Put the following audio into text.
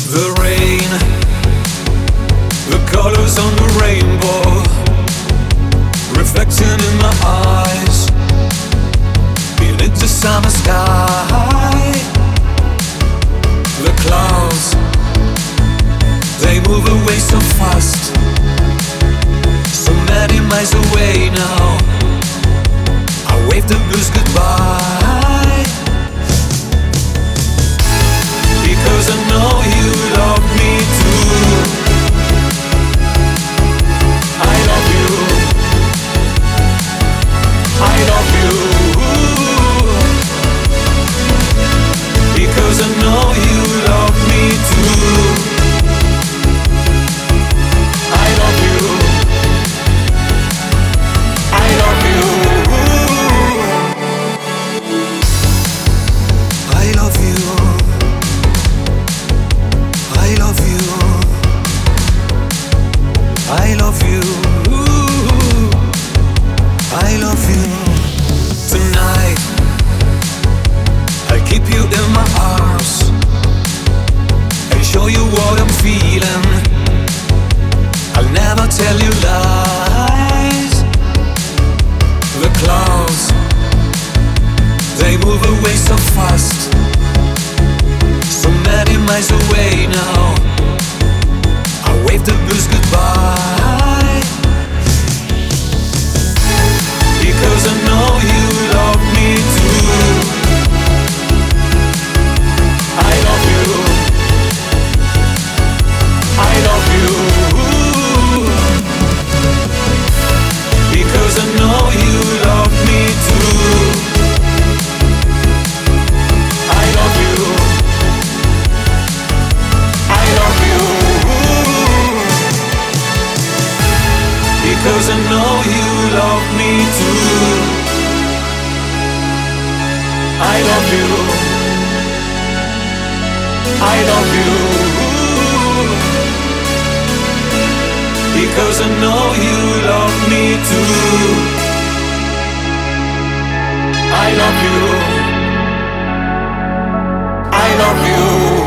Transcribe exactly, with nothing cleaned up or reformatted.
The rain, the colors on the rainbow, reflecting in my eyes, beneath the summer sky. The clouds, they move away so fast, so many miles away now. I wave the blues goodbye, because I know you love me too. I love you, I love you, because I know you love me too. I love you, I love you, I love you, I love you, I love you, I love you. Tonight I'll keep you in my arms and show you what I'm feeling. I'll never tell you lies. The clouds, they move away so fast, so many miles away now. I wave the blues goodbye, because I know you love me too. I love you, I love you, because I know you love me too. I love you, I love you, because I know you love me too. I love you, I love you, because I know you love me too. I love you, I love you.